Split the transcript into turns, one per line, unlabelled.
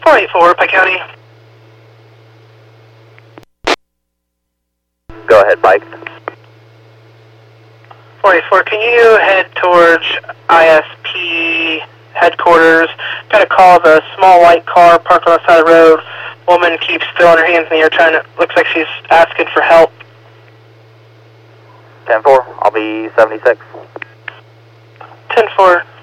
484, Pike County.
Go ahead, Pike.
484, can you head towards ISP headquarters? Got a call of a small white car parked on the side of the road. Woman keeps throwing her hands in the air trying to, looks like she's asking for help.
10-4, I'll be 76.
10-4.